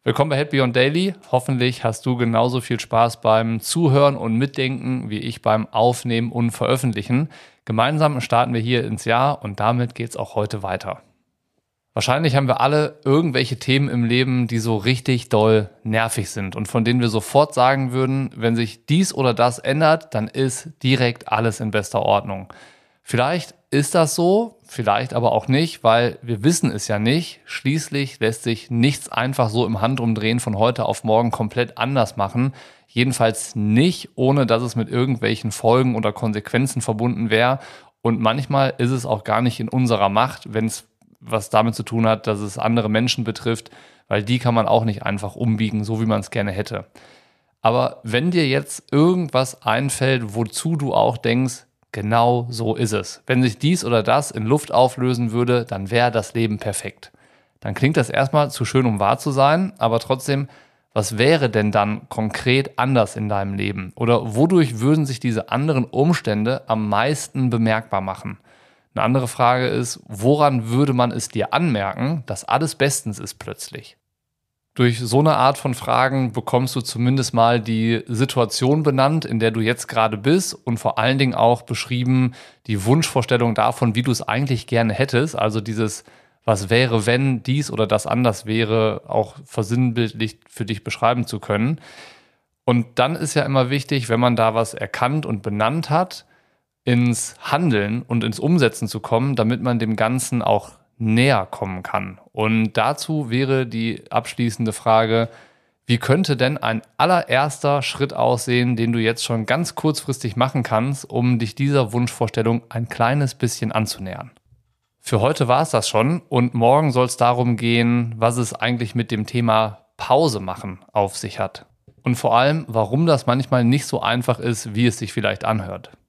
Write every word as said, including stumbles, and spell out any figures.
Willkommen bei Happy on Daily. Hoffentlich hast du genauso viel Spaß beim Zuhören und Mitdenken wie ich beim Aufnehmen und Veröffentlichen. Gemeinsam starten wir hier ins Jahr und damit geht's auch heute weiter. Wahrscheinlich haben wir alle irgendwelche Themen im Leben, die so richtig doll nervig sind und von denen wir sofort sagen würden, wenn sich dies oder das ändert, dann ist direkt alles in bester Ordnung. Vielleicht ist das so, vielleicht aber auch nicht, weil wir wissen es ja nicht. Schließlich lässt sich nichts einfach so im Handumdrehen von heute auf morgen komplett anders machen. Jedenfalls nicht, ohne dass es mit irgendwelchen Folgen oder Konsequenzen verbunden wäre. Und manchmal ist es auch gar nicht in unserer Macht, wenn es was damit zu tun hat, dass es andere Menschen betrifft, weil die kann man auch nicht einfach umbiegen, so wie man es gerne hätte. Aber wenn dir jetzt irgendwas einfällt, wozu du auch denkst, genau so ist es. Wenn sich dies oder das in Luft auflösen würde, dann wäre das Leben perfekt. Dann klingt das erstmal zu schön, um wahr zu sein, aber trotzdem, was wäre denn dann konkret anders in deinem Leben? Oder wodurch würden sich diese anderen Umstände am meisten bemerkbar machen? Eine andere Frage ist, woran würde man es dir anmerken, dass alles bestens ist plötzlich? Durch so eine Art von Fragen bekommst du zumindest mal die Situation benannt, in der du jetzt gerade bist und vor allen Dingen auch beschrieben die Wunschvorstellung davon, wie du es eigentlich gerne hättest. Also dieses, was wäre, wenn dies oder das anders wäre, auch versinnbildlich für dich beschreiben zu können. Und dann ist ja immer wichtig, wenn man da was erkannt und benannt hat, ins Handeln und ins Umsetzen zu kommen, damit man dem Ganzen auch näher kommen kann. Und dazu wäre die abschließende Frage, wie könnte denn ein allererster Schritt aussehen, den du jetzt schon ganz kurzfristig machen kannst, um dich dieser Wunschvorstellung ein kleines bisschen anzunähern? Für heute war es das schon und morgen soll es darum gehen, was es eigentlich mit dem Thema Pause machen auf sich hat. Und vor allem, warum das manchmal nicht so einfach ist, wie es sich vielleicht anhört.